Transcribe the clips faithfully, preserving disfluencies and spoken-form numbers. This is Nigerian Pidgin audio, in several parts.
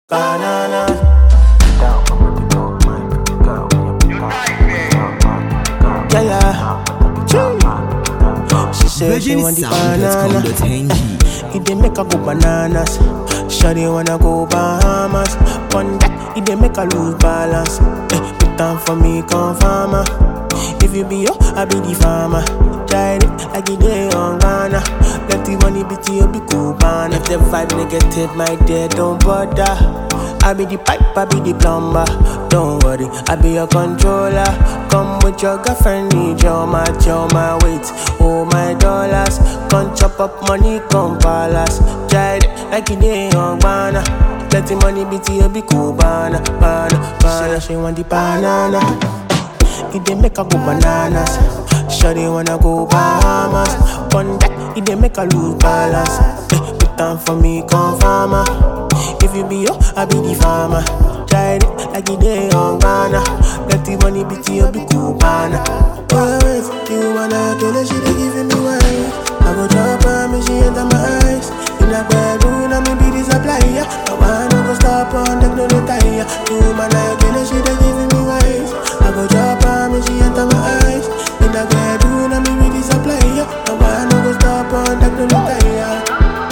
Banana. Yeah, yeah. She said she want the banana. It dey make her go bananas. Shawty wanna go Bahamas. One that it dey make her lose balance. Eh, put down for me, come farmer. If you be yo, I be the farmer. Try it like it dey on Ghana. Let the money be to you, be cool, man. If the vibe negative, my dear, don't bother. I be the pipe, I be the plumber. Don't worry, I be your controller. Come with your girlfriend, need your match, your my weight, oh my dollars. Come chop up money, come palace. Try it like it dey on Ghana. Let the money be to you, be cool, banana, banana, banana. She want the banana. It dey make her go bananas. Shawty wanna go Bahamas. One that it dey make her lose balance. Eh, put down for me, come farmer. If you be yo, I be the farmer. Try it like it dey on Ghana. Let the money be to you, be cool, banana. Oh wait, you wanna kill her, she dey giving me wine. I go drop her, me she enter my eyes. In a bedroom, I me be the supplier. I wanna go stop on them, no retire. You wanna kill her, she dey giving me wine. I go drop her, me she enter my eyes. In a bedroom, I me be the supplier. I wanna go stop on them, no retire.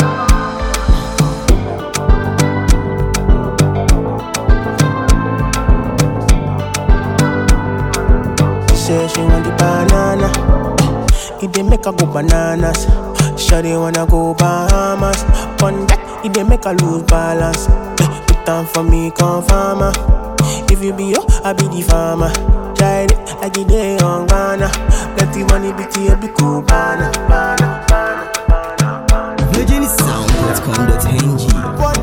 Say she want the banana. It dey make her go bananas. Shawty wanna go Bahamas. One that it dey make her lose balance. Eh, put down for me, come farmer. If you be yo, I be the farmer. Try it like it dey on Ghana. Let the money be to you, be cool, banana, banana, banana, banana. virgin sound dot com dot n g